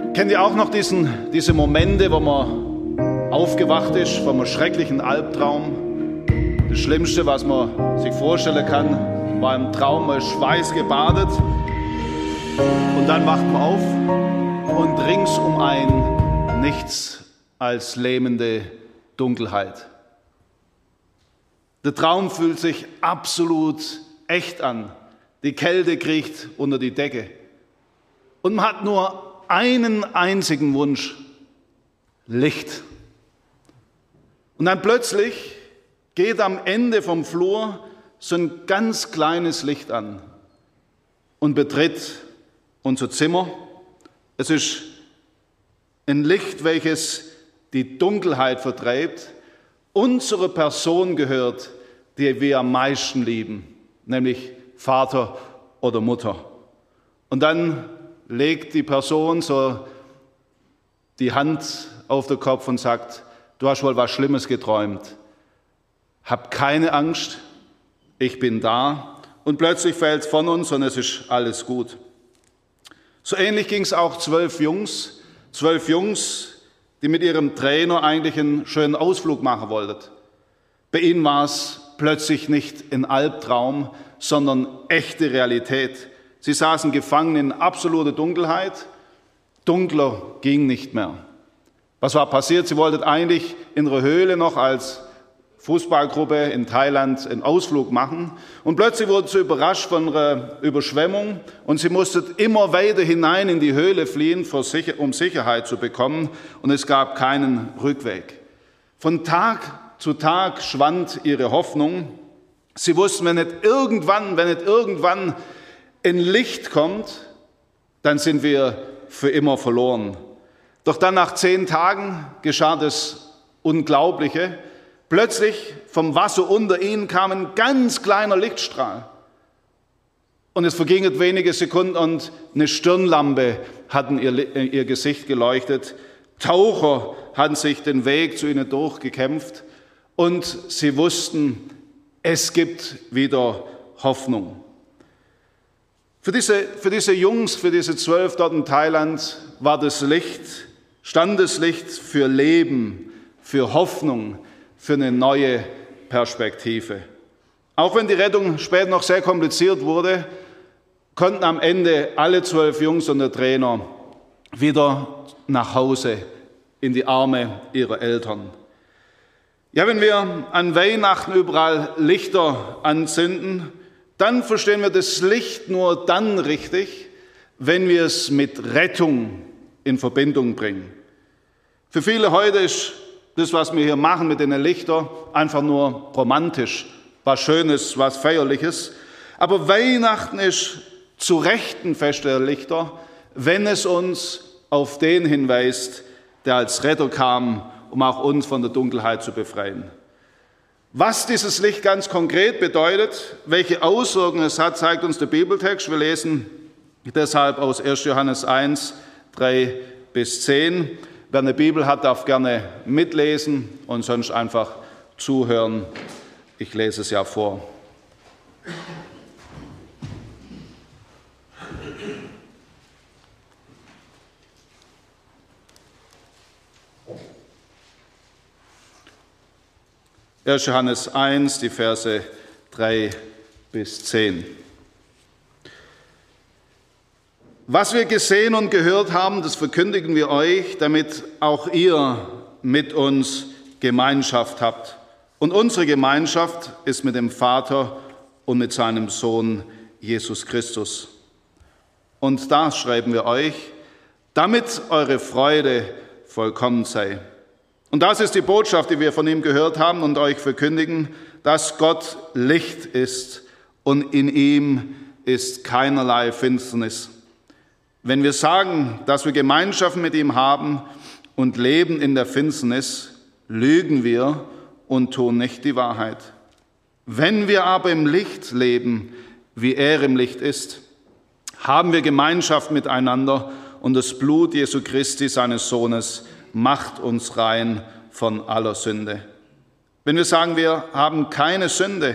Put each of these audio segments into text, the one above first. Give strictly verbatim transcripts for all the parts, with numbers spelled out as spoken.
Kennt ihr auch noch diesen, diese Momente, wo man aufgewacht ist von einem schrecklichen Albtraum? Das Schlimmste, was man sich vorstellen kann, war im Traum mal schweißgebadet. Und dann wacht man auf und rings um ein nichts als lähmende Dunkelheit. Der Traum fühlt sich absolut echt an. Die Kälte kriecht unter die Decke. Und man hat nur einen einzigen Wunsch: Licht. Und dann plötzlich geht am Ende vom Flur so ein ganz kleines Licht an und betritt unser Zimmer. Es ist ein Licht, welches die Dunkelheit vertreibt, unserer Person gehört, die wir am meisten lieben, nämlich Vater oder Mutter. Und dann legt die Person so die Hand auf den Kopf und sagt: Du hast wohl was Schlimmes geträumt. Hab keine Angst, ich bin da. Und plötzlich fällt es von uns und es ist alles gut. So ähnlich ging es auch zwölf Jungs, zwölf Jungs, die mit ihrem Trainer eigentlich einen schönen Ausflug machen wollten. Bei ihnen war es plötzlich nicht ein Albtraum, sondern echte Realität. Sie saßen gefangen in absoluter Dunkelheit. Dunkler ging nicht mehr. Was war passiert? Sie wollten eigentlich in ihrer Höhle noch als Fußballgruppe in Thailand einen Ausflug machen. Und plötzlich wurden sie überrascht von einer Überschwemmung und sie mussten immer weiter hinein in die Höhle fliehen, um Sicherheit zu bekommen. Und es gab keinen Rückweg. Von Tag zu Tag schwand ihre Hoffnung. Sie wussten, wenn nicht irgendwann, wenn nicht irgendwann ein Licht kommt, dann sind wir für immer verloren. Doch dann nach zehn Tagen geschah das Unglaubliche. Plötzlich vom Wasser unter ihnen kam ein ganz kleiner Lichtstrahl. Und es vergingen wenige Sekunden und eine Stirnlampe hat in ihr, in ihr Gesicht geleuchtet. Taucher hatten sich den Weg zu ihnen durchgekämpft und sie wussten, es gibt wieder Hoffnung. Für diese, für diese Jungs, für diese zwölf dort in Thailand war das Licht, stand das Licht für Leben, für Hoffnung, für eine neue Perspektive. Auch wenn die Rettung später noch sehr kompliziert wurde, konnten am Ende alle zwölf Jungs und der Trainer wieder nach Hause in die Arme ihrer Eltern. Ja, wenn wir an Weihnachten überall Lichter anzünden, dann verstehen wir das Licht nur dann richtig, wenn wir es mit Rettung in Verbindung bringen. Für viele heute ist das, was wir hier machen mit den Lichtern, einfach nur romantisch, was Schönes, was Feierliches. Aber Weihnachten ist zu Recht ein Fest der Lichter, wenn es uns auf den hinweist, der als Retter kam, um auch uns von der Dunkelheit zu befreien. Was dieses Licht ganz konkret bedeutet, welche Auswirkungen es hat, zeigt uns der Bibeltext. Wir lesen deshalb aus erster Johannes eins, drei bis zehn. Wer eine Bibel hat, darf gerne mitlesen und sonst einfach zuhören. Ich lese es ja vor. erster Johannes eins, die Verse drei bis zehn. Was wir gesehen und gehört haben, das verkündigen wir euch, damit auch ihr mit uns Gemeinschaft habt. Und unsere Gemeinschaft ist mit dem Vater und mit seinem Sohn Jesus Christus. Und das schreiben wir euch, damit eure Freude vollkommen sei. Und das ist die Botschaft, die wir von ihm gehört haben und euch verkündigen, dass Gott Licht ist und in ihm ist keinerlei Finsternis. Wenn wir sagen, dass wir Gemeinschaft mit ihm haben und leben in der Finsternis, lügen wir und tun nicht die Wahrheit. Wenn wir aber im Licht leben, wie er im Licht ist, haben wir Gemeinschaft miteinander und das Blut Jesu Christi, seines Sohnes, macht uns rein von aller Sünde. Wenn wir sagen, wir haben keine Sünde,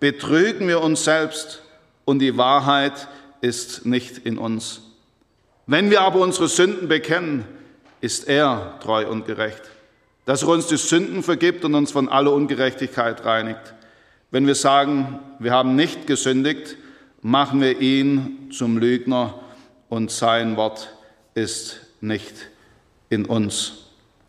betrügen wir uns selbst und die Wahrheit ist nicht in uns. Wenn wir aber unsere Sünden bekennen, ist er treu und gerecht, dass er uns die Sünden vergibt und uns von aller Ungerechtigkeit reinigt. Wenn wir sagen, wir haben nicht gesündigt, machen wir ihn zum Lügner und sein Wort ist nicht in uns.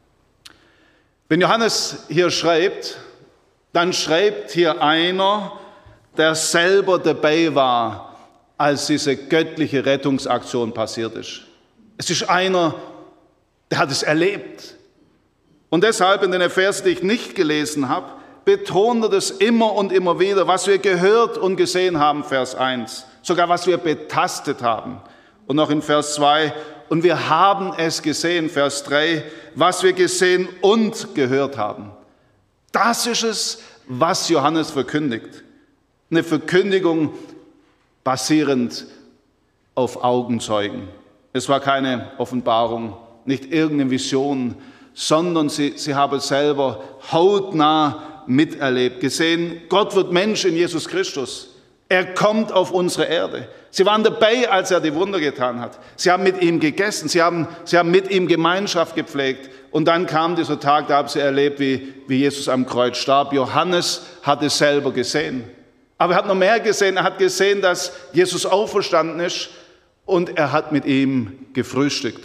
Wenn Johannes hier schreibt, dann schreibt hier einer, der selber dabei war, als diese göttliche Rettungsaktion passiert ist. Es ist einer, der hat es erlebt. Und deshalb in den Versen, die ich nicht gelesen habe, betont er das immer und immer wieder, was wir gehört und gesehen haben, Vers eins, sogar was wir betastet haben. Und noch in Vers zwei, und wir haben es gesehen, Vers drei, was wir gesehen und gehört haben. Das ist es, was Johannes verkündigt. Eine Verkündigung basierend auf Augenzeugen. Es war keine Offenbarung, nicht irgendeine Vision, sondern sie, sie haben selber hautnah miterlebt, gesehen, Gott wird Mensch in Jesus Christus. Er kommt auf unsere Erde. Sie waren dabei, als er die Wunder getan hat. Sie haben mit ihm gegessen, sie haben, sie haben mit ihm Gemeinschaft gepflegt. Und dann kam dieser Tag, da haben sie erlebt, wie, wie Jesus am Kreuz starb. Johannes hat es selber gesehen. Aber er hat noch mehr gesehen. Er hat gesehen, dass Jesus auferstanden ist und er hat mit ihm gefrühstückt.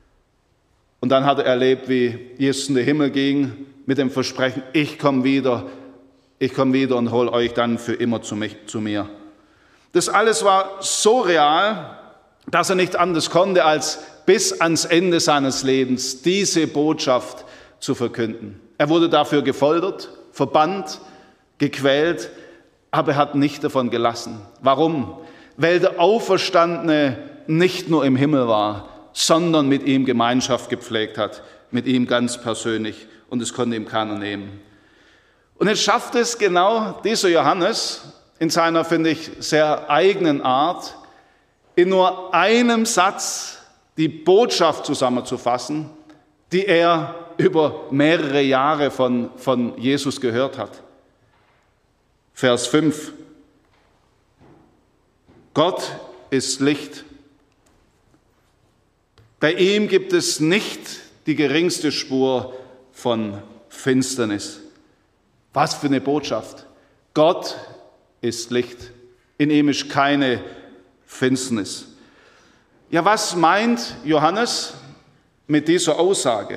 Und dann hat er erlebt, wie Jesus in den Himmel ging mit dem Versprechen, ich komme wieder, ich komme wieder und hole euch dann für immer zu, mich, zu mir. Das alles war so real, dass er nicht anders konnte, als bis ans Ende seines Lebens diese Botschaft zu verkünden. Er wurde dafür gefoltert, verbannt, gequält, aber er hat nicht davon gelassen. Warum? Weil der Auferstandene nicht nur im Himmel war, sondern mit ihm Gemeinschaft gepflegt hat, mit ihm ganz persönlich, und es konnte ihm keiner nehmen. Und jetzt schafft es genau dieser Johannes in seiner, finde ich, sehr eigenen Art, in nur einem Satz die Botschaft zusammenzufassen, die er über mehrere Jahre von, von Jesus gehört hat. Vers fünf. Gott ist Licht. Bei ihm gibt es nicht die geringste Spur von Finsternis. Was für eine Botschaft. Gott ist Licht. In ihm ist keine Finsternis. Ja, was meint Johannes mit dieser Aussage?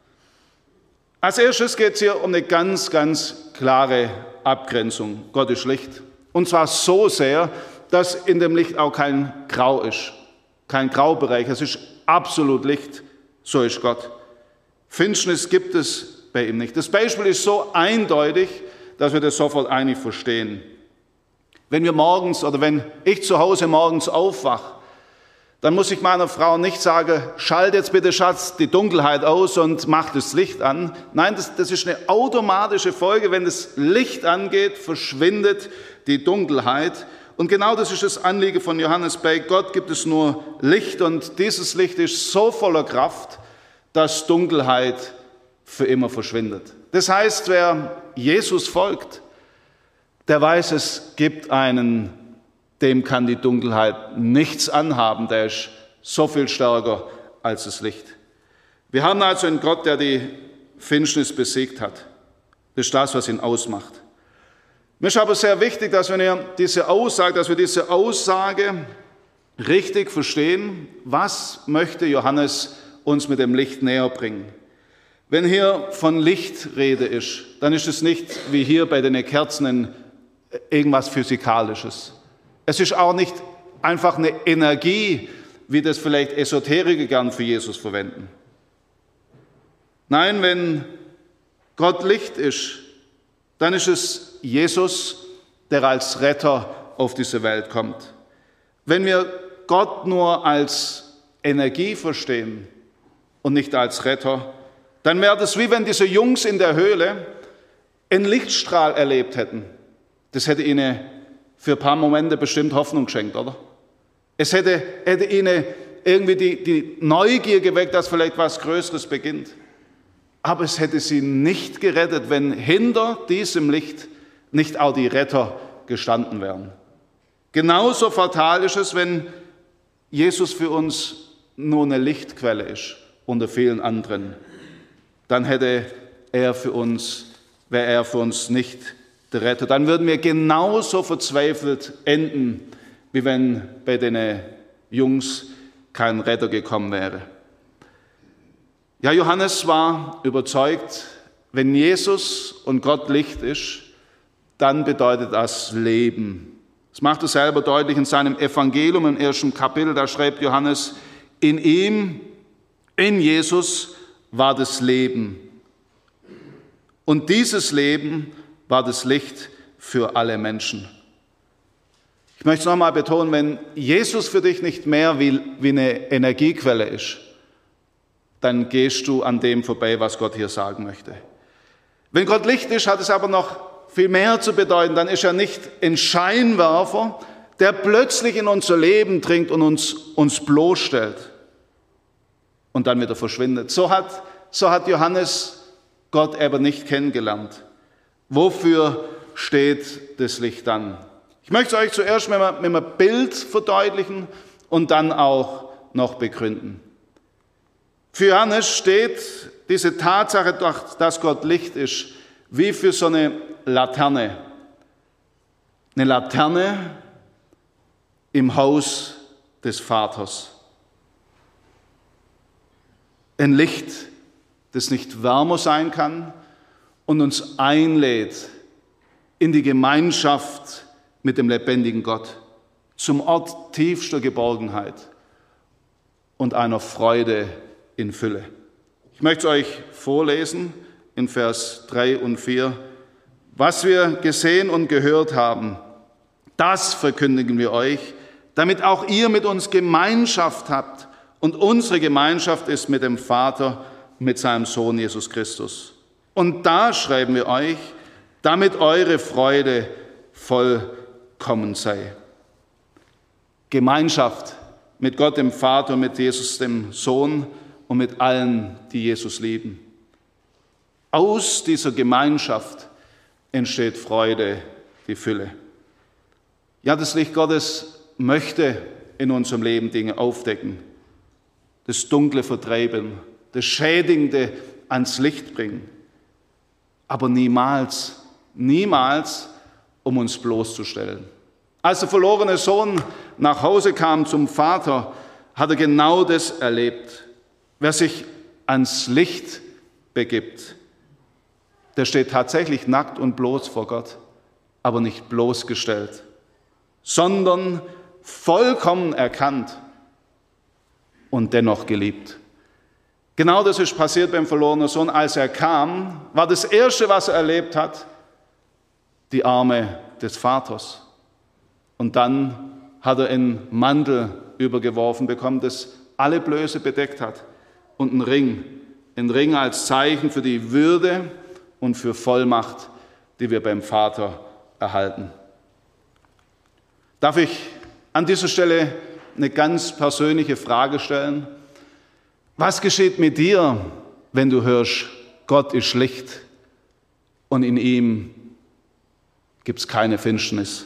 Als erstes geht es hier um eine ganz, ganz klare Abgrenzung. Gott ist Licht. Und zwar so sehr, dass in dem Licht auch kein Grau ist. Kein Graubereich. Es ist absolut Licht. So ist Gott. Finsternis gibt es bei ihm nicht. Das Beispiel ist so eindeutig, dass wir das sofort eigentlich verstehen. Wenn wir morgens oder wenn ich zu Hause morgens aufwache, dann muss ich meiner Frau nicht sagen, schalt jetzt bitte, Schatz, die Dunkelheit aus und mach das Licht an. Nein, das, das ist eine automatische Folge. Wenn das Licht angeht, verschwindet die Dunkelheit. Und genau das ist das Anliegen von Johannes. Bei Gott gibt es nur Licht und dieses Licht ist so voller Kraft, dass Dunkelheit für immer verschwindet. Das heißt, wer Jesus folgt, der weiß, es gibt einen, dem kann die Dunkelheit nichts anhaben. Der ist so viel stärker als das Licht. Wir haben also einen Gott, der die Finsternis besiegt hat. Das ist das, was ihn ausmacht. Mir ist aber sehr wichtig, dass wir diese Aussage, dass wir diese Aussage richtig verstehen. Was möchte Johannes uns mit dem Licht näher bringen? Wenn hier von Licht Rede ist, dann ist es nicht wie hier bei den Kerzen irgendwas Physikalisches. Es ist auch nicht einfach eine Energie, wie das vielleicht Esoteriker gern für Jesus verwenden. Nein, wenn Gott Licht ist, dann ist es Jesus, der als Retter auf diese Welt kommt. Wenn wir Gott nur als Energie verstehen und nicht als Retter, dann wäre das wie wenn diese Jungs in der Höhle einen Lichtstrahl erlebt hätten. Das hätte ihnen für ein paar Momente bestimmt Hoffnung geschenkt, oder? Es hätte, hätte ihnen irgendwie die, die Neugier geweckt, dass vielleicht was Größeres beginnt. Aber es hätte sie nicht gerettet, wenn hinter diesem Licht nicht auch die Retter gestanden wären. Genauso fatal ist es, wenn Jesus für uns nur eine Lichtquelle ist unter vielen anderen, dann hätte er für uns, wäre er für uns nicht der Retter. Dann würden wir genauso verzweifelt enden, wie wenn bei den Jungs kein Retter gekommen wäre. Ja, Johannes war überzeugt, wenn Jesus und Gott Licht ist, dann bedeutet das Leben. Das macht er selber deutlich in seinem Evangelium im ersten Kapitel. Da schreibt Johannes, in ihm, in Jesus war das Leben. Und dieses Leben war das Licht für alle Menschen. Ich möchte es nochmal betonen, wenn Jesus für dich nicht mehr wie, wie eine Energiequelle ist, dann gehst du an dem vorbei, was Gott hier sagen möchte. Wenn Gott Licht ist, hat es aber noch viel mehr zu bedeuten. Dann ist er nicht ein Scheinwerfer, der plötzlich in unser Leben dringt und uns, uns bloßstellt und dann wieder verschwindet. So hat, so hat Johannes Gott aber nicht kennengelernt. Wofür steht das Licht dann? Ich möchte es euch zuerst mit einem, mit einem Bild verdeutlichen und dann auch noch begründen. Für Johannes steht diese Tatsache, dass Gott Licht ist, wie für so eine Laterne. Eine Laterne im Haus des Vaters. Ein Licht, das nicht wärmer sein kann und uns einlädt in die Gemeinschaft mit dem lebendigen Gott, zum Ort tiefster Geborgenheit und einer Freude in Fülle. Ich möchte es euch vorlesen in Vers drei und vier. Was wir gesehen und gehört haben, das verkündigen wir euch, damit auch ihr mit uns Gemeinschaft habt. Und unsere Gemeinschaft ist mit dem Vater, mit seinem Sohn Jesus Christus. Und da schreiben wir euch, damit eure Freude vollkommen sei. Gemeinschaft mit Gott, dem Vater, mit Jesus, dem Sohn und mit allen, die Jesus lieben. Aus dieser Gemeinschaft entsteht Freude, die Fülle. Ja, das Licht Gottes möchte in unserem Leben Dinge aufdecken, das Dunkle vertreiben, das Schädigende ans Licht bringen, aber niemals, niemals, um uns bloßzustellen. Als der verlorene Sohn nach Hause kam zum Vater, hat er genau das erlebt. Wer sich ans Licht begibt, der steht tatsächlich nackt und bloß vor Gott, aber nicht bloßgestellt, sondern vollkommen erkannt und dennoch geliebt. Genau das ist passiert beim verlorenen Sohn. Als er kam, war das Erste, was er erlebt hat, die Arme des Vaters. Und dann hat er einen Mantel übergeworfen bekommen, das alle Blöße bedeckt hat. Und einen Ring, einen Ring als Zeichen für die Würde und für Vollmacht, die wir beim Vater erhalten. Darf ich an dieser Stelle eine ganz persönliche Frage stellen? Was geschieht mit dir, wenn du hörst, Gott ist Licht und in ihm gibt es keine Finsternis?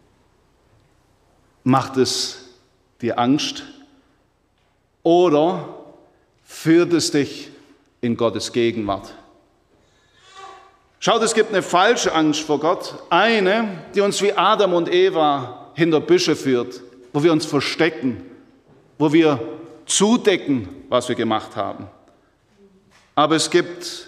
Macht es dir Angst oder führt es dich in Gottes Gegenwart? Schaut, es gibt eine falsche Angst vor Gott, eine, die uns wie Adam und Eva hinter Büsche führt, wo wir uns verstecken, wo wir zudecken, was wir gemacht haben. Aber es gibt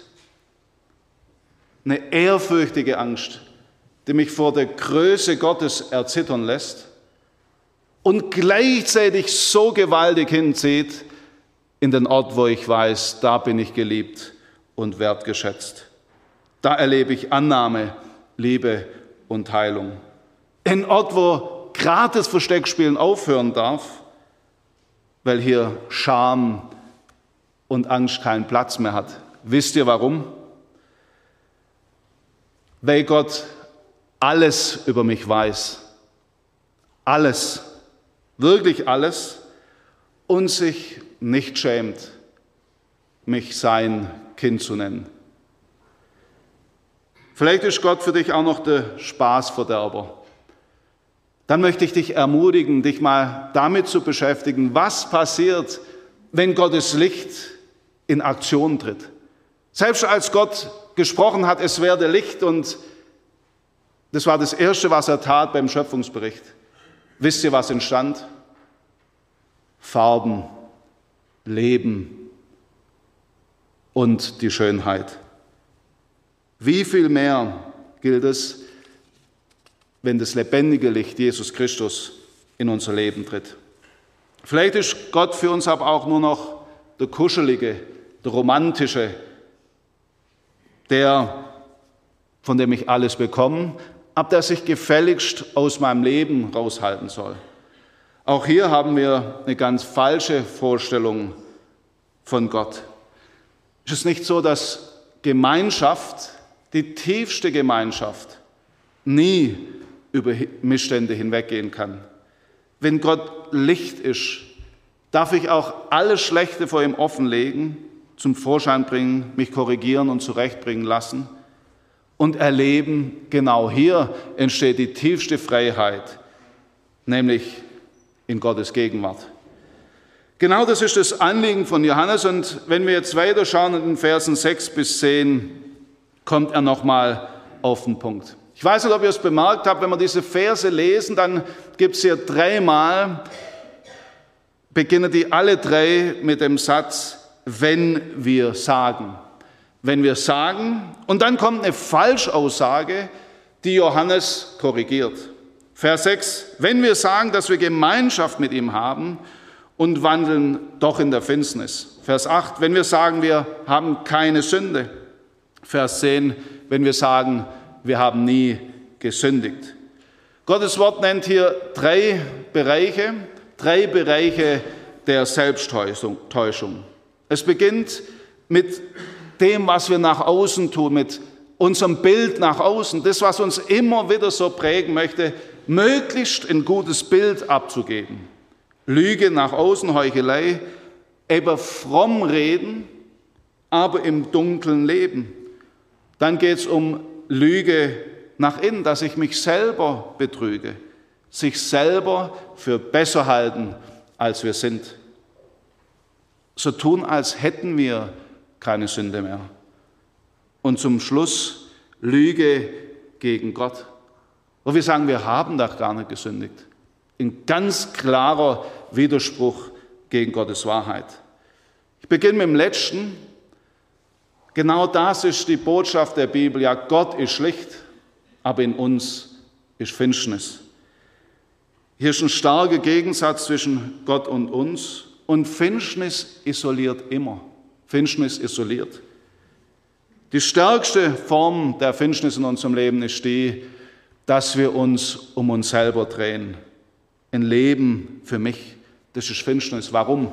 eine ehrfürchtige Angst, die mich vor der Größe Gottes erzittern lässt und gleichzeitig so gewaltig hinzieht in den Ort, wo ich weiß, da bin ich geliebt und wertgeschätzt. Da erlebe ich Annahme, Liebe und Heilung. Ein Ort, wo gerade das Versteckspielen aufhören darf, weil hier Scham und Angst keinen Platz mehr hat. Wisst ihr warum? Weil Gott alles über mich weiß. Alles, wirklich alles, und sich nicht schämt, mich sein Kind zu nennen. Vielleicht ist Gott für dich auch noch der Spaßverderber. Dann möchte ich dich ermutigen, dich mal damit zu beschäftigen, was passiert, wenn Gottes Licht in Aktion tritt. Selbst als Gott gesprochen hat, es werde Licht, und das war das Erste, was er tat beim Schöpfungsbericht. Wisst ihr, was entstand? Farben, Leben und die Schönheit. Wie viel mehr gilt es, wenn das lebendige Licht Jesus Christus in unser Leben tritt. Vielleicht ist Gott für uns aber auch nur noch der Kuschelige, der Romantische, der, von dem ich alles bekomme, aber der sich gefälligst aus meinem Leben raushalten soll. Auch hier haben wir eine ganz falsche Vorstellung von Gott. Es ist nicht so, dass Gemeinschaft, die tiefste Gemeinschaft, nie über Missstände hinweggehen kann. Wenn Gott Licht ist, darf ich auch alles Schlechte vor ihm offenlegen, zum Vorschein bringen, mich korrigieren und zurechtbringen lassen und erleben, genau hier entsteht die tiefste Freiheit, nämlich in Gottes Gegenwart. Genau das ist das Anliegen von Johannes, und wenn wir jetzt weiterschauen in den Versen sechs bis zehn, kommt er nochmal auf den Punkt. Ich weiß nicht, ob ihr es bemerkt habt, wenn wir diese Verse lesen, dann gibt es hier dreimal, beginnen die alle drei mit dem Satz, wenn wir sagen. Wenn wir sagen, und dann kommt eine Falschaussage, die Johannes korrigiert. Vers sechs, wenn wir sagen, dass wir Gemeinschaft mit ihm haben und wandeln doch in der Finsternis. Vers acht, wenn wir sagen, wir haben keine Sünde. Vers zehn, wenn wir sagen, wir haben nie gesündigt. Gottes Wort nennt hier drei Bereiche, drei Bereiche der Selbsttäuschung. Es beginnt mit dem, was wir nach außen tun, mit unserem Bild nach außen, das, was uns immer wieder so prägen möchte, möglichst ein gutes Bild abzugeben. Lüge nach außen, Heuchelei, eben fromm reden, aber im Dunkeln leben. Dann geht es um Lüge nach innen, dass ich mich selber betrüge, sich selber für besser halten, als wir sind. So tun, als hätten wir keine Sünde mehr. Und zum Schluss Lüge gegen Gott, wo wir sagen, wir haben doch gar nicht gesündigt. Ein ganz klarer Widerspruch gegen Gottes Wahrheit. Ich beginne mit dem Letzten. Genau das ist die Botschaft der Bibel. Ja, Gott ist Licht, aber in uns ist Finsternis. Hier ist ein starker Gegensatz zwischen Gott und uns, und Finsternis isoliert immer. Finsternis isoliert. Die stärkste Form der Finsternis in unserem Leben ist die, dass wir uns um uns selber drehen. Ein Leben für mich, das ist Finsternis. Warum?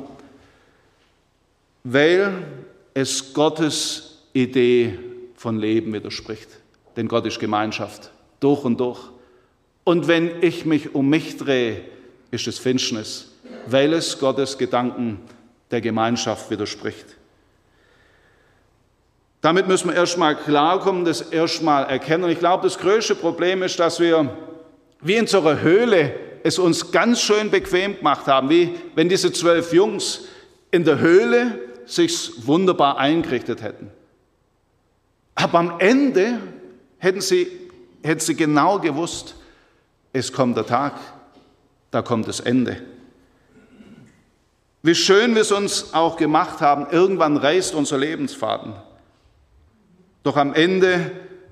Weil es Gottes Idee von Leben widerspricht. Denn Gott ist Gemeinschaft, durch und durch. Und wenn ich mich um mich drehe, ist es Finsternis, weil es Gottes Gedanken der Gemeinschaft widerspricht. Damit müssen wir erstmal klarkommen, das erstmal erkennen. Und ich glaube, das größte Problem ist, dass wir wie in so einer Höhle es uns ganz schön bequem gemacht haben, wie wenn diese zwölf Jungs in der Höhle sich wunderbar eingerichtet hätten. Aber am Ende hätten sie, hätten sie genau gewusst, es kommt der Tag, da kommt das Ende. Wie schön wir es uns auch gemacht haben, irgendwann reißt unser Lebensfaden. Doch am Ende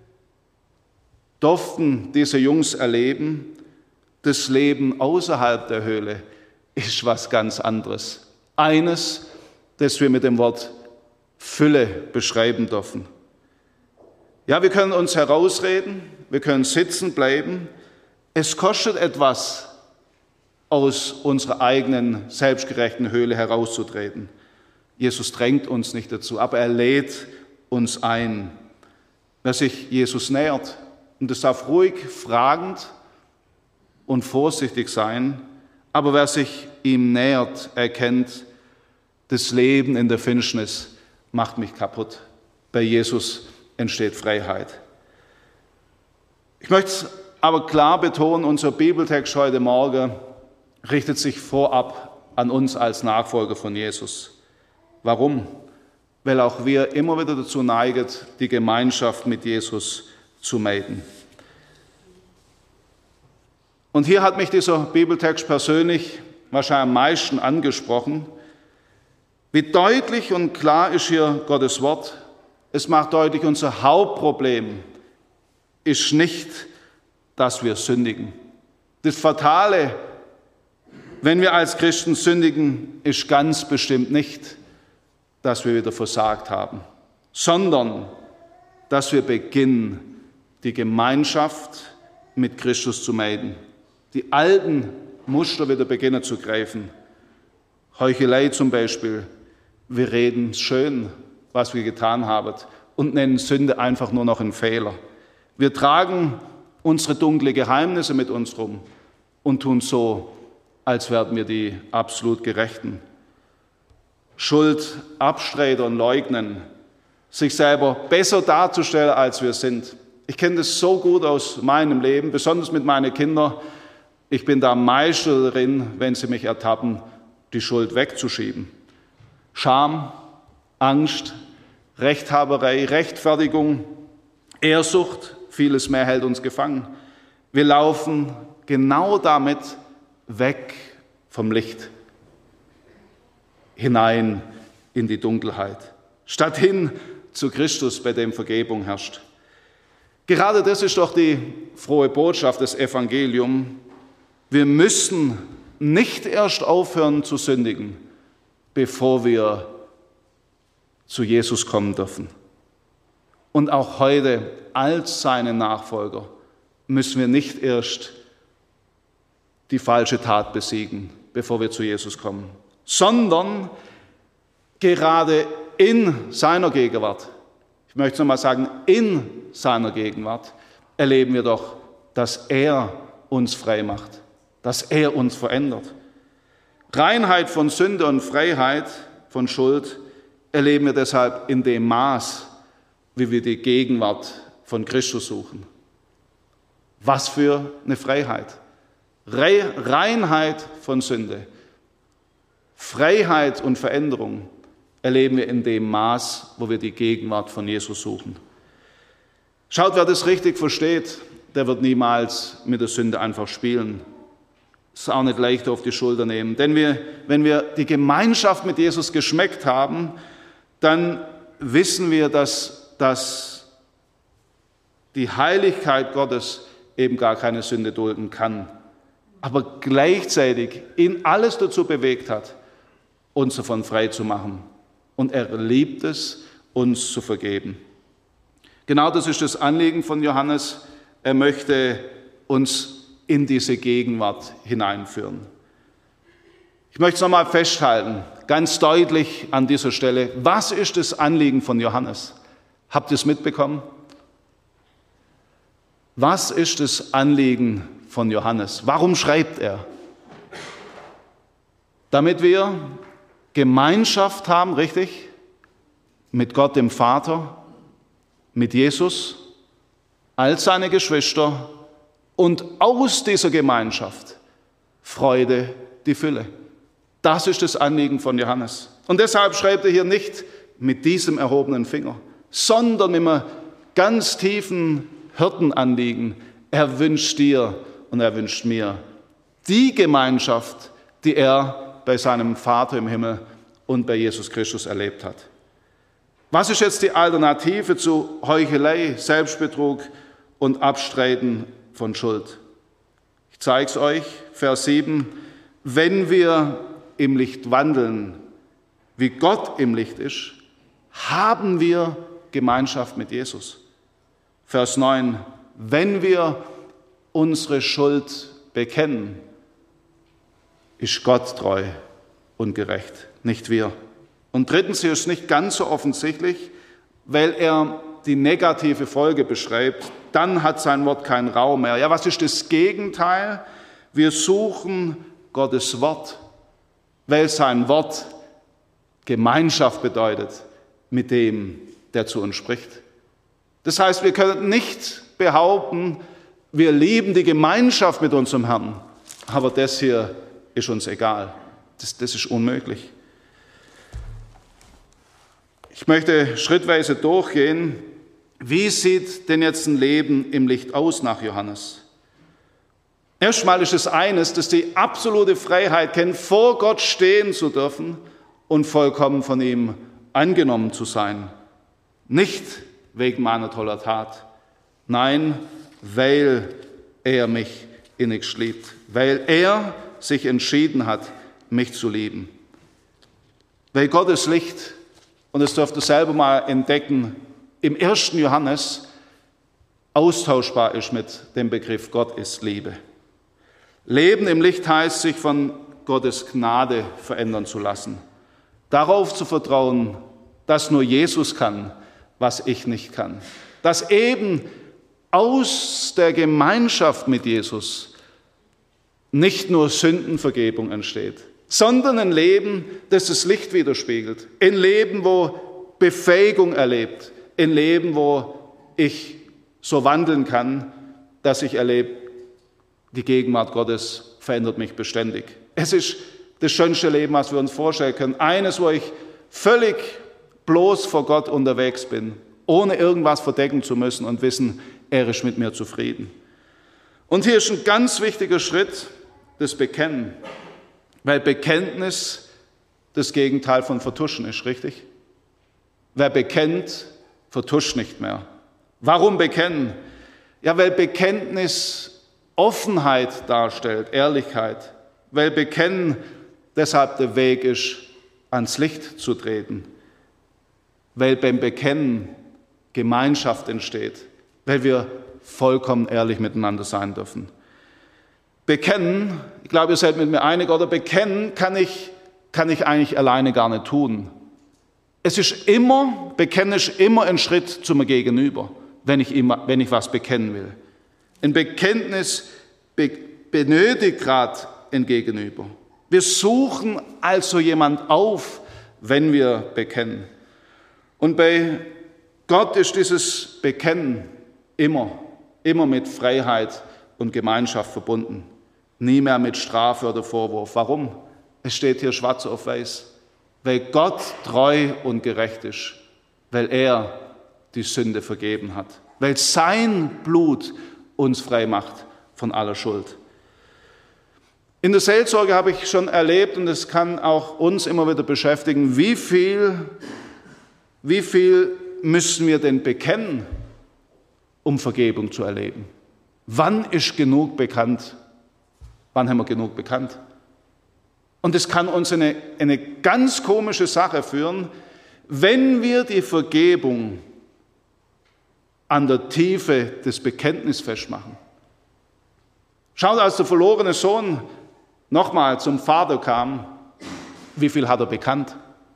durften diese Jungs erleben, das Leben außerhalb der Höhle ist was ganz anderes. Eines, das wir mit dem Wort Fülle beschreiben dürfen. Ja, wir können uns herausreden, wir können sitzen bleiben. Es kostet etwas, aus unserer eigenen selbstgerechten Höhle herauszutreten. Jesus drängt uns nicht dazu, aber er lädt uns ein. Wer sich Jesus nähert, und das darf ruhig fragend und vorsichtig sein, aber wer sich ihm nähert, erkennt, das Leben in der Finsternis macht mich kaputt. Bei Jesus entsteht Freiheit. Ich möchte aber klar betonen, unser Bibeltext heute Morgen richtet sich vorab an uns als Nachfolger von Jesus. Warum? Weil auch wir immer wieder dazu neigen, die Gemeinschaft mit Jesus zu meiden. Und hier hat mich dieser Bibeltext persönlich wahrscheinlich am meisten angesprochen. Wie deutlich und klar ist hier Gottes Wort. Es macht deutlich, unser Hauptproblem ist nicht, dass wir sündigen. Das Fatale, wenn wir als Christen sündigen, ist ganz bestimmt nicht, dass wir wieder versagt haben, sondern dass wir beginnen, die Gemeinschaft mit Christus zu meiden. Die alten Muster wieder beginnen zu greifen. Heuchelei zum Beispiel. Wir reden schön, was wir getan haben, und nennen Sünde einfach nur noch einen Fehler. Wir tragen unsere dunklen Geheimnisse mit uns rum und tun so, als wären wir die absolut Gerechten. Schuld abstreiten und leugnen, sich selber besser darzustellen, als wir sind. Ich kenne das so gut aus meinem Leben, besonders mit meinen Kindern. Ich bin da Meister darin, wenn sie mich ertappen, die Schuld wegzuschieben. Scham, Angst, Rechthaberei, Rechtfertigung, Ehrsucht, vieles mehr hält uns gefangen. Wir laufen genau damit weg vom Licht, hinein in die Dunkelheit, statt hin zu Christus, bei dem Vergebung herrscht. Gerade das ist doch die frohe Botschaft des Evangeliums. Wir müssen nicht erst aufhören zu sündigen, bevor wir zu Jesus kommen dürfen. Und auch heute als seine Nachfolger müssen wir nicht erst die falsche Tat besiegen, bevor wir zu Jesus kommen, sondern gerade in seiner Gegenwart, ich möchte es nochmal sagen, in seiner Gegenwart erleben wir doch, dass er uns frei macht, dass er uns verändert. Reinheit von Sünde und Freiheit von Schuld erleben wir deshalb in dem Maß, wie wir die Gegenwart von Christus suchen. Was für eine Freiheit! Reinheit von Sünde, Freiheit und Veränderung erleben wir in dem Maß, wo wir die Gegenwart von Jesus suchen. Schaut, wer das richtig versteht, der wird niemals mit der Sünde einfach spielen. Es ist auch nicht leicht auf die Schulter nehmen. Denn wir, wenn wir die Gemeinschaft mit Jesus geschmeckt haben, dann wissen wir, dass, dass die Heiligkeit Gottes eben gar keine Sünde dulden kann, aber gleichzeitig ihn alles dazu bewegt hat, uns davon frei zu machen. Und er liebt es, uns zu vergeben. Genau das ist das Anliegen von Johannes. Er möchte uns in diese Gegenwart hineinführen. Ich möchte es nochmal festhalten, ganz deutlich an dieser Stelle. Was ist das Anliegen von Johannes? Habt ihr es mitbekommen? Was ist das Anliegen von Johannes? Warum schreibt er? Damit wir Gemeinschaft haben, richtig? Mit Gott dem Vater, mit Jesus, als seine Geschwister und aus dieser Gemeinschaft Freude die Fülle. Das ist das Anliegen von Johannes. Und deshalb schreibt er hier nicht mit diesem erhobenen Finger, sondern mit einem ganz tiefen Hirtenanliegen. Er wünscht dir und er wünscht mir die Gemeinschaft, die er bei seinem Vater im Himmel und bei Jesus Christus erlebt hat. Was ist jetzt die Alternative zu Heuchelei, Selbstbetrug und Abstreiten von Schuld? Ich zeige es euch, Vers sieben. Wenn wir im Licht wandeln, wie Gott im Licht ist, haben wir Gemeinschaft mit Jesus. Vers neun. Wenn wir unsere Schuld bekennen, ist Gott treu und gerecht, nicht wir. Und drittens, hier ist nicht ganz so offensichtlich, weil er die negative Folge beschreibt, dann hat sein Wort keinen Raum mehr. Ja, was ist das Gegenteil? Wir suchen Gottes Wort, weil sein Wort Gemeinschaft bedeutet mit dem, der zu uns spricht. Das heißt, wir können nicht behaupten, wir lieben die Gemeinschaft mit unserem Herrn, aber das hier ist uns egal. Das, das ist unmöglich. Ich möchte schrittweise durchgehen. Wie sieht denn jetzt ein Leben im Licht aus nach Johannes? Erstmal ist es eines, dass die absolute Freiheit kennt, vor Gott stehen zu dürfen und vollkommen von ihm angenommen zu sein. Nicht wegen meiner toller Tat, nein, weil er mich innigst liebt, weil er sich entschieden hat, mich zu lieben. Weil Gottes Licht, und das dürft ihr selber mal entdecken, im ersten Johannes austauschbar ist mit dem Begriff Gott ist Liebe. Leben im Licht heißt, sich von Gottes Gnade verändern zu lassen. Darauf zu vertrauen, dass nur Jesus kann, was ich nicht kann. Dass eben aus der Gemeinschaft mit Jesus nicht nur Sündenvergebung entsteht, sondern ein Leben, das das Licht widerspiegelt. Ein Leben, wo Befähigung erlebt. Ein Leben, wo ich so wandeln kann, dass ich erlebe, die Gegenwart Gottes verändert mich beständig. Es ist das schönste Leben, was wir uns vorstellen können. Eines, wo ich völlig bloß vor Gott unterwegs bin, ohne irgendwas verdecken zu müssen und wissen, er ist mit mir zufrieden. Und hier ist ein ganz wichtiger Schritt, das Bekennen. Weil Bekenntnis das Gegenteil von Vertuschen ist, richtig? Wer bekennt, vertuscht nicht mehr. Warum bekennen? Ja, weil Bekenntnis Offenheit darstellt, Ehrlichkeit. Weil Bekennen deshalb der Weg ist, ans Licht zu treten. Weil beim Bekennen Gemeinschaft entsteht. Weil wir vollkommen ehrlich miteinander sein dürfen. Bekennen, ich glaube, ihr seid mit mir einig, oder bekennen kann ich, kann ich eigentlich alleine gar nicht tun. Es ist immer, bekennen ist immer ein Schritt zu mir gegenüber, wenn ich, immer, wenn ich was bekennen will. Ein Bekenntnis be, benötigt gerade ein Gegenüber. Wir suchen also jemand auf, wenn wir bekennen. Und bei Gott ist dieses Bekennen immer, immer mit Freiheit und Gemeinschaft verbunden. Nie mehr mit Strafe oder Vorwurf. Warum? Es steht hier schwarz auf weiß. Weil Gott treu und gerecht ist. Weil er die Sünde vergeben hat. Weil sein Blut uns frei macht von aller Schuld. In der Seelsorge habe ich schon erlebt, und es kann auch uns immer wieder beschäftigen, wie viel, wie viel müssen wir denn bekennen, um Vergebung zu erleben? Wann ist genug bekannt? Wann haben wir genug bekannt? Und es kann uns eine, eine ganz komische Sache führen, wenn wir die Vergebung an der Tiefe des Bekenntnisses festmachen. Schaut, als der verlorene Sohn nochmal zum Vater kam, wie viel hat er bekannt?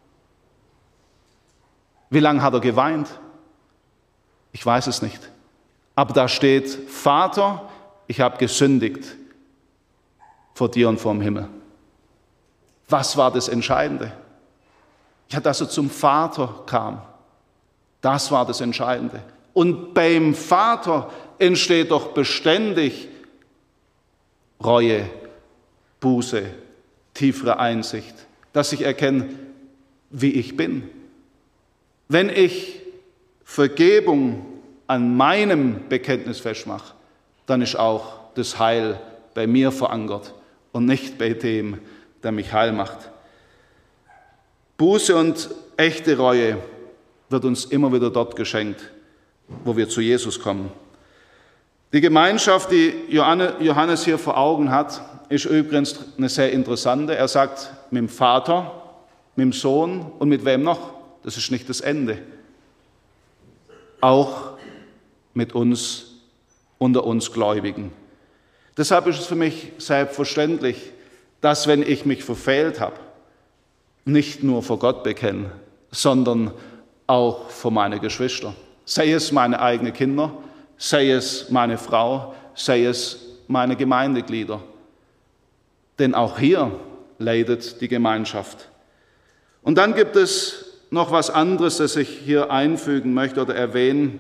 Wie lange hat er geweint? Ich weiß es nicht. Aber da steht, Vater, ich habe gesündigt vor dir und vor dem Himmel. Was war das Entscheidende? Ja, dass er zum Vater kam. Das war das Entscheidende. Und beim Vater entsteht doch beständig Reue, Buße, tiefere Einsicht, dass ich erkenne, wie ich bin. Wenn ich Vergebung an meinem Bekenntnis festmache, dann ist auch das Heil bei mir verankert und nicht bei dem, der mich heil macht. Buße und echte Reue wird uns immer wieder dort geschenkt, wo wir zu Jesus kommen. Die Gemeinschaft, die Johannes hier vor Augen hat, ist übrigens eine sehr interessante. Er sagt, mit dem Vater, mit dem Sohn und mit wem noch? Das ist nicht das Ende. Auch mit uns, unter uns Gläubigen. Deshalb ist es für mich selbstverständlich, dass, wenn ich mich verfehlt habe, nicht nur vor Gott bekennen, sondern auch vor meine Geschwister. Sei es meine eigenen Kinder, sei es meine Frau, sei es meine Gemeindeglieder. Denn auch hier leidet die Gemeinschaft. Und dann gibt es noch was anderes, das ich hier einfügen möchte oder erwähnen.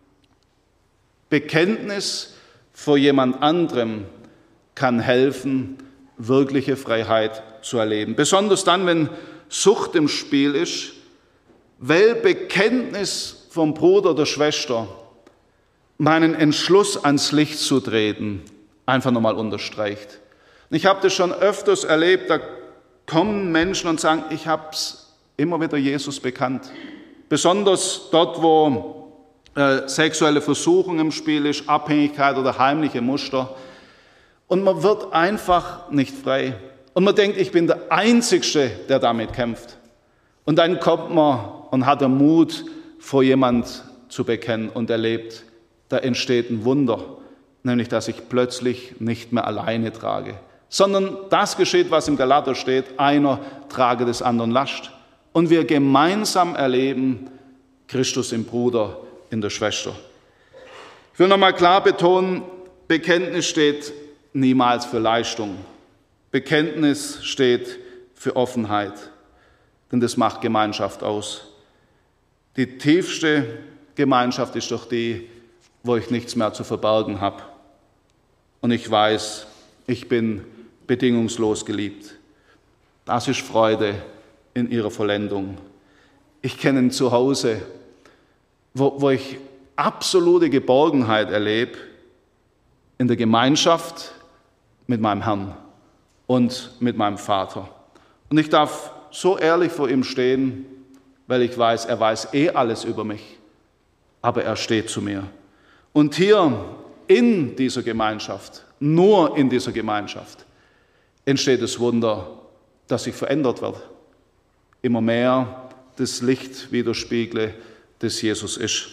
Bekenntnis vor jemand anderem kann helfen, wirkliche Freiheit zu erleben. Besonders dann, wenn Sucht im Spiel ist, weil Bekenntnis vom Bruder oder Schwester meinen Entschluss, ans Licht zu treten, einfach nochmal unterstreicht. Ich habe das schon öfters erlebt, da kommen Menschen und sagen, ich habe es immer wieder Jesus bekannt. Besonders dort, wo äh, sexuelle Versuchung im Spiel ist, Abhängigkeit oder heimliche Muster. Und man wird einfach nicht frei. Und man denkt, ich bin der Einzige, der damit kämpft. Und dann kommt man und hat den Mut, vor jemand zu bekennen und erlebt, da entsteht ein Wunder, nämlich dass ich plötzlich nicht mehr alleine trage, sondern das geschieht, was im Galater steht, einer trage des anderen Last. Und wir gemeinsam erleben Christus im Bruder, in der Schwester. Ich will nochmal klar betonen, Bekenntnis steht niemals für Leistung. Bekenntnis steht für Offenheit, denn das macht Gemeinschaft aus. Die tiefste Gemeinschaft ist doch die, wo ich nichts mehr zu verbergen habe. Und ich weiß, ich bin bedingungslos geliebt. Das ist Freude in ihrer Vollendung. Ich kenne ein Zuhause, wo, wo ich absolute Geborgenheit erlebe, in der Gemeinschaft mit meinem Herrn und mit meinem Vater. Und ich darf so ehrlich vor ihm stehen, weil ich weiß, er weiß eh alles über mich, aber er steht zu mir. Und hier in dieser Gemeinschaft, nur in dieser Gemeinschaft, entsteht das Wunder, dass ich verändert werde. Immer mehr das Licht widerspiegle, das Jesus ist.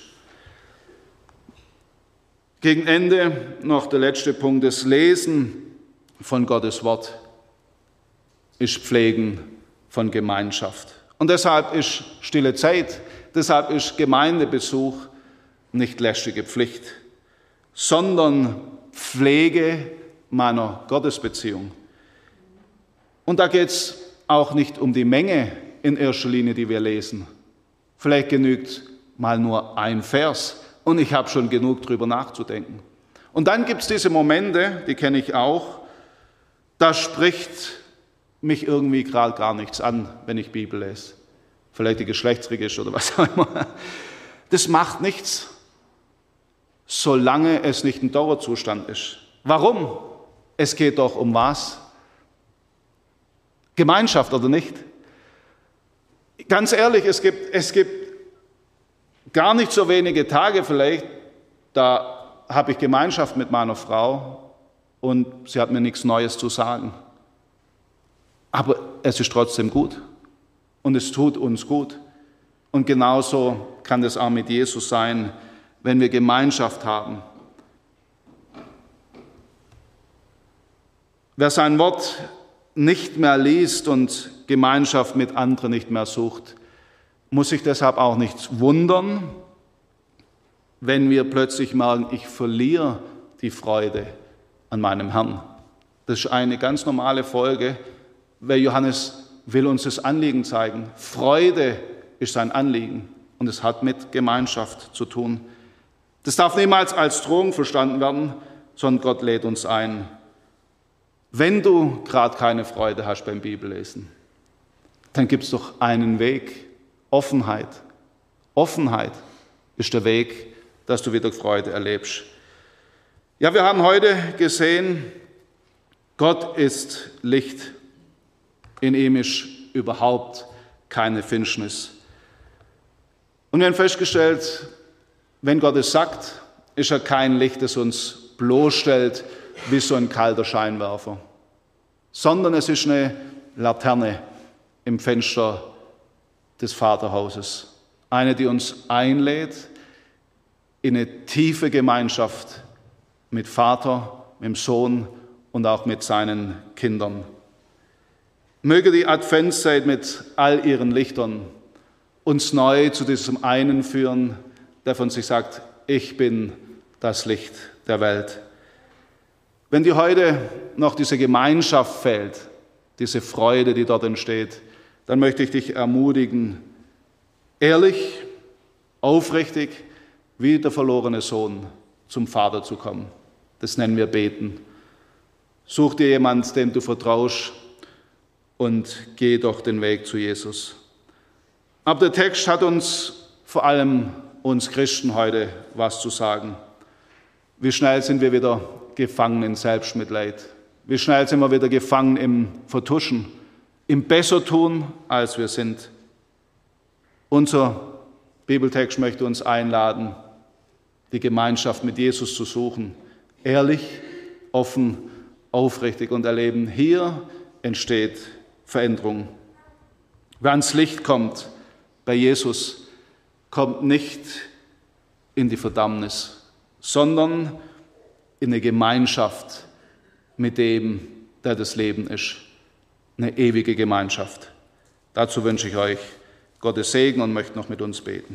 Gegen Ende noch der letzte Punkt, das Lesen von Gottes Wort ist Pflegen von Gemeinschaft. Und deshalb ist stille Zeit, deshalb ist Gemeindebesuch nicht lästige Pflicht, sondern Pflege meiner Gottesbeziehung. Und da geht es auch nicht um die Menge in erster Linie, die wir lesen. Vielleicht genügt mal nur ein Vers und ich habe schon genug drüber nachzudenken. Und dann gibt es diese Momente, die kenne ich auch, da spricht mich irgendwie gerade gar nichts an, wenn ich Bibel lese. Vielleicht die Geschlechtsregister oder was auch immer. Das macht nichts, solange es nicht ein Dauerzustand ist. Warum? Es geht doch um was? Gemeinschaft oder nicht? Ganz ehrlich, es gibt, es gibt gar nicht so wenige Tage vielleicht, da habe ich Gemeinschaft mit meiner Frau und sie hat mir nichts Neues zu sagen. Aber es ist trotzdem gut und es tut uns gut. Und genauso kann das auch mit Jesus sein, wenn wir Gemeinschaft haben. Wer sein Wort nicht mehr liest und Gemeinschaft mit anderen nicht mehr sucht, muss sich deshalb auch nicht wundern, wenn wir plötzlich merken, ich verliere die Freude an meinem Herrn. Das ist eine ganz normale Folge, weil Johannes will uns das Anliegen zeigen. Freude ist sein Anliegen und es hat mit Gemeinschaft zu tun. Das darf niemals als Drohung verstanden werden, sondern Gott lädt uns ein. Wenn du gerade keine Freude hast beim Bibellesen, dann gibt es doch einen Weg, Offenheit. Offenheit ist der Weg, dass du wieder Freude erlebst. Ja, wir haben heute gesehen, Gott ist Licht. In ihm ist überhaupt keine Finsternis. Und wir haben festgestellt, wenn Gott es sagt, ist er kein Licht, das uns bloßstellt wie so ein kalter Scheinwerfer, sondern es ist eine Laterne im Fenster des Vaterhauses. Eine, die uns einlädt in eine tiefe Gemeinschaft mit Vater, mit dem Sohn und auch mit seinen Kindern. Möge die Adventszeit mit all ihren Lichtern uns neu zu diesem einen führen, der von sich sagt, ich bin das Licht der Welt. Wenn dir heute noch diese Gemeinschaft fehlt, diese Freude, die dort entsteht, dann möchte ich dich ermutigen, ehrlich, aufrichtig, wie der verlorene Sohn zum Vater zu kommen. Das nennen wir Beten. Such dir jemanden, dem du vertraust, und geh doch den Weg zu Jesus. Aber der Text hat uns, vor allem uns Christen heute, was zu sagen. Wie schnell sind wir wieder gefangen in Selbstmitleid? Wie schnell sind wir wieder gefangen im Vertuschen, im Bessertun, als wir sind? Unser Bibeltext möchte uns einladen, die Gemeinschaft mit Jesus zu suchen. Ehrlich, offen, aufrichtig und erleben. Hier entsteht Veränderung. Wer ans Licht kommt bei Jesus, kommt nicht in die Verdammnis, sondern in eine Gemeinschaft mit dem, der das Leben ist. Eine ewige Gemeinschaft. Dazu wünsche ich euch Gottes Segen und möchte noch mit uns beten.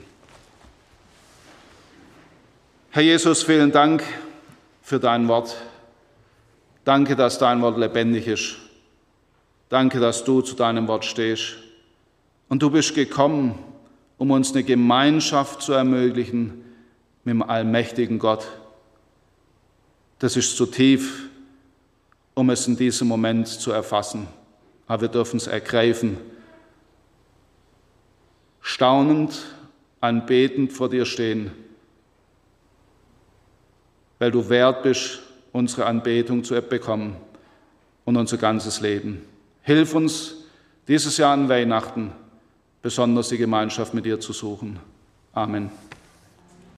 Herr Jesus, vielen Dank für dein Wort. Danke, dass dein Wort lebendig ist. Danke, dass du zu deinem Wort stehst. Und du bist gekommen, um uns eine Gemeinschaft zu ermöglichen mit dem allmächtigen Gott. Das ist zu tief, um es in diesem Moment zu erfassen. Aber wir dürfen es ergreifen. Staunend, anbetend vor dir stehen, weil du wert bist, unsere Anbetung zu bekommen und unser ganzes Leben. Hilf uns, dieses Jahr an Weihnachten besonders die Gemeinschaft mit dir zu suchen. Amen.